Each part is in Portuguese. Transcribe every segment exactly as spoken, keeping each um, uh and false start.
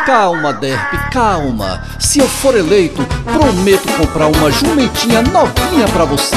Calma, Derby, calma. Se eu for eleito, prometo comprar uma jumentinha novinha pra você.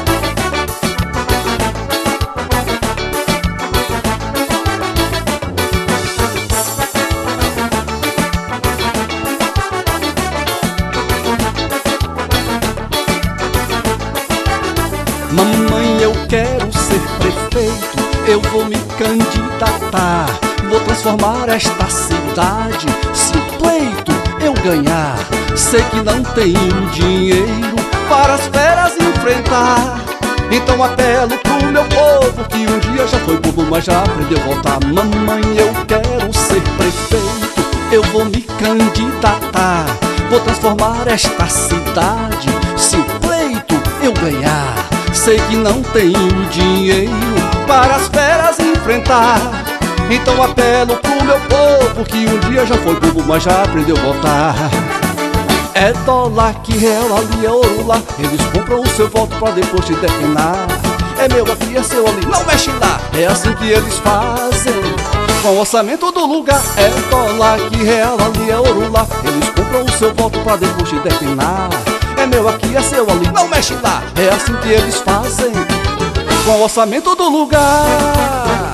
Mamãe, eu quero ser prefeito, eu vou me candidatar. Vou transformar esta cidade, se o pleito eu ganhar. Sei que não tenho dinheiro para as feras enfrentar. Então apelo pro meu povo, que um dia já foi bobo, mas já aprendeu a voltar. Mamãe, eu quero ser prefeito, eu vou me candidatar. Vou transformar esta cidade, se o pleito eu ganhar. Sei que não tenho dinheiro para as feras enfrentar. Então apelo pro meu povo, que um dia já foi bobo, mas já aprendeu a voltar. É dólar que real, ali é ouro lá. Eles compram o seu voto pra depois te definar. É meu aqui, é seu ali, não mexe lá. É assim que eles fazem com o orçamento do lugar. É dólar que real, ali é ouro lá. Eles compram o seu voto pra depois te definar. É meu aqui, é seu ali, não mexe lá. É assim que eles fazem com o orçamento do lugar.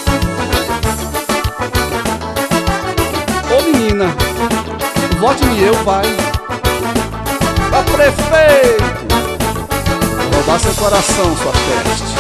Ô menina, vote-me eu, vai. Pra prefeito, vou roubar seu coração, sua peste.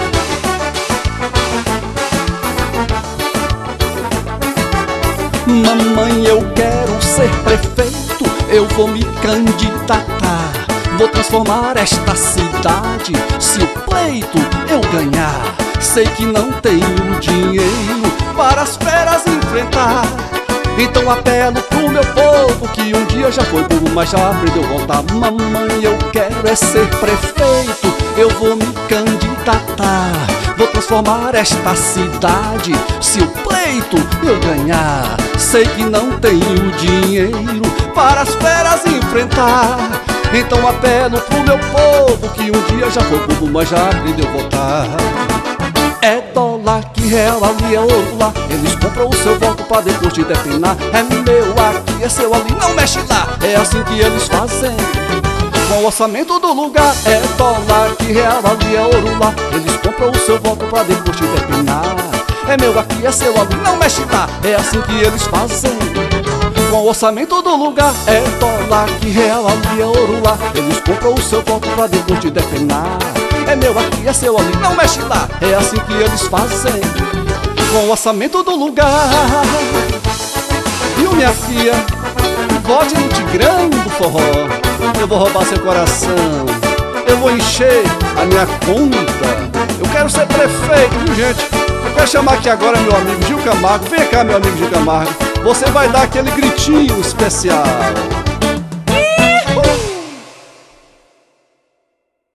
Mamãe, eu quero ser prefeito, eu vou me candidatar. Vou transformar esta cidade, se o pleito eu ganhar. Sei que não tenho dinheiro para as feras enfrentar. Então apelo pro meu povo, que um dia já foi burro, mas já aprendeu a voltar. Mamãe, eu quero é ser prefeito, eu vou me candidatar. Vou transformar esta cidade, se o pleito eu ganhar. Sei que não tenho dinheiro para as feras enfrentar. Então apelo pro meu povo, que um dia já foi bobo, mas já aprendeu a votar. É dólar que real, ali é ouro lá. Eles compram o seu voto pra depois te definar. É meu aqui, é seu ali, não mexe lá. É assim que eles fazem com o orçamento do lugar. É dólar que real, ali é ouro lá. Eles compram o seu voto pra depois te definar. É meu aqui, é seu ali, não mexe lá. É assim que eles fazem com o orçamento do lugar. É dólar que real, ali é ouro lá. Eles compram o seu voto pra depois te definar. É meu aqui, é seu ali, não mexe lá. É assim que eles fazem com o orçamento do lugar. Viu, minha filha? Vote no Tigrão do forró. Eu vou roubar seu coração, eu vou encher a minha conta. Eu quero ser prefeito, viu, gente? Eu quero chamar aqui agora meu amigo Gil Camargo. Vem cá, meu amigo Gil Camargo. Você vai dar aquele gritinho especial.